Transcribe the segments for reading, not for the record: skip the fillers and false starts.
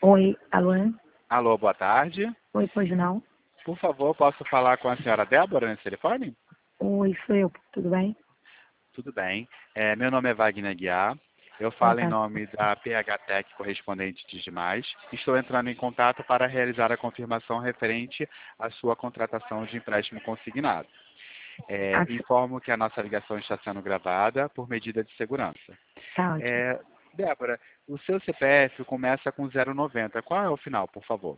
Oi, alô? Alô, boa tarde. Oi, pois não? Por favor, posso falar com a senhora Débora nesse telefone? Oi, sou eu, tudo bem? Tudo bem. Meu nome é Wagner Guiar. Eu Boa falo em tarde. nome da PH Tech correspondente de demais. Estou entrando em contato para realizar a confirmação referente à sua contratação de empréstimo consignado. Ah, Informo que a nossa ligação está sendo gravada por medida de segurança. tá ótimo. Débora, o seu CPF começa com 090. Qual é o final, por favor?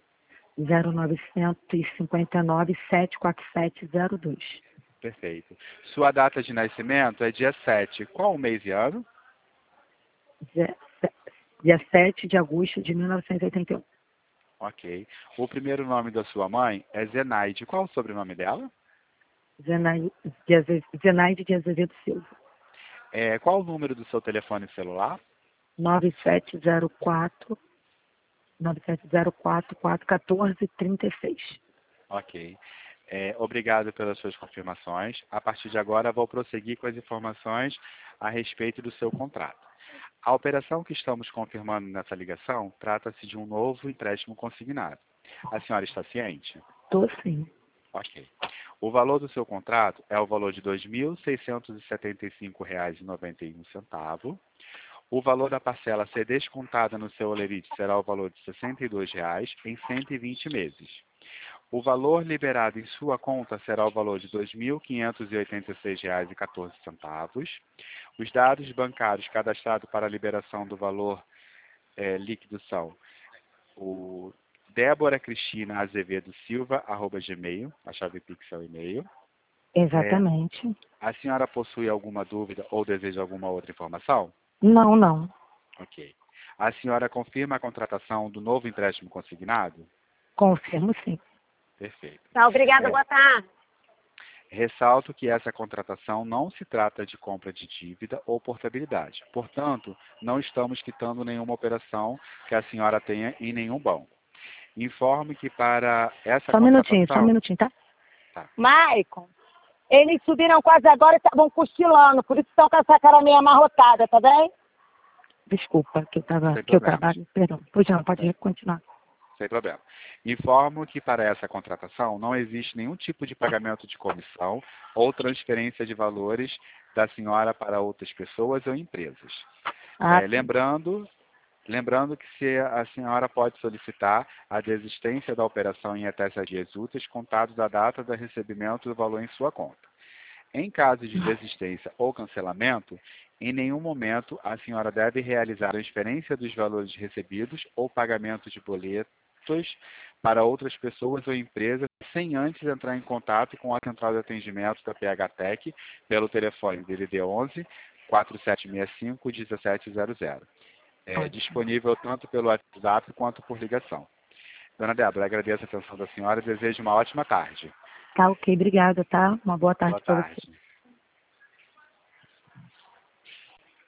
0959-74702. Perfeito. Sua data de nascimento é dia 7. Qual o mês e ano? Dia dia 7 de agosto de 1981. Ok. O primeiro nome da sua mãe é Zenaide. Qual o sobrenome dela? Zenaide de Azevedo Silva. Qual o número do seu telefone celular? 9704 9704 41436. Ok. Obrigado pelas suas confirmações. A partir de agora, vou prosseguir com as informações a respeito do seu contrato. A operação que estamos confirmando nessa ligação trata-se de um novo empréstimo consignado. A senhora está ciente? Tô sim. Ok. O valor do seu contrato é o valor de R$ 2.675,91. O valor da parcela a ser descontada no seu holerite será o valor de R$ 62,00 em 120 meses. O valor liberado em sua conta será o valor de R$ 2.586,14. Os dados bancários cadastrados para a liberação do valor líquido são o Débora Cristina Azevedo Silva, @gmail, a chave Pix é o e-mail. Exatamente. A senhora possui alguma dúvida ou deseja alguma outra informação? Não, não. Ok. A senhora confirma a contratação do novo empréstimo consignado? Confirmo sim. Perfeito. Tá, obrigada, É, boa tarde. Ressalto que essa contratação não se trata de compra de dívida ou portabilidade. Portanto, não estamos quitando nenhuma operação que a senhora tenha em nenhum banco. Informe que para essa Só um contratação... minutinho, tá? Tá, Maicon, eles subiram quase agora e estavam cochilando, por isso estão com essa cara meio amarrotada, tá bem? Desculpa, sem que eu problemas. trabalho, perdão. Pois não, pode continuar. Sem problema. Informo que para essa contratação não existe nenhum tipo de pagamento de comissão ou transferência de valores da senhora para outras pessoas ou empresas. Ah, Lembrando que a senhora pode solicitar a desistência da operação em até 7 dias úteis, contados da data do recebimento do valor em sua conta. Em caso de desistência ou cancelamento, em nenhum momento a senhora deve realizar transferência dos valores recebidos ou pagamento de boletos para outras pessoas ou empresas sem antes entrar em contato com a central de atendimento da PH Tech pelo telefone DDD 11 4765 1700. Disponível tanto pelo WhatsApp quanto por ligação. Dona Débora, agradeço a atenção da senhora e desejo uma ótima tarde. tá ok, obrigada, tá? Uma boa tarde Boa para você. tarde.